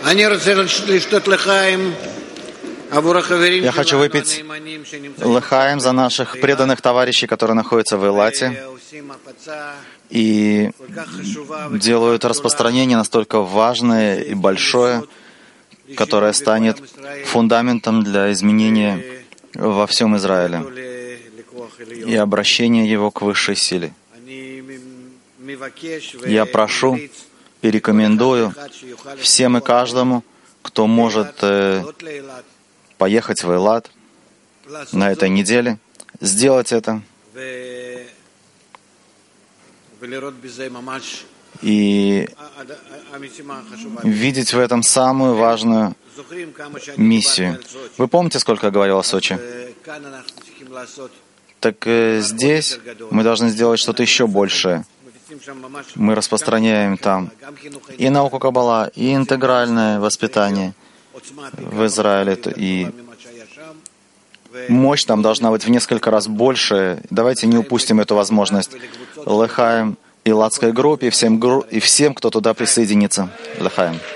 Я хочу выпить лехаим за наших преданных товарищей, которые находятся в Эйлате и делают распространение настолько важное и большое, которое станет фундаментом для изменения во всем Израиле и обращения его к высшей силе. Я прошу и рекомендую всем и каждому, кто может поехать в Эйлат на этой неделе, сделать это и видеть в этом самую важную миссию. Вы помните, сколько я говорил о Сочи? Так здесь мы должны сделать что-то еще большее. Мы распространяем там и науку Каббала, и интегральное воспитание в Израиле, и мощь там должна быть в несколько раз больше. Давайте не упустим эту возможность. Лехаим Эйлатской группе и всем, кто туда присоединится. Лехаим.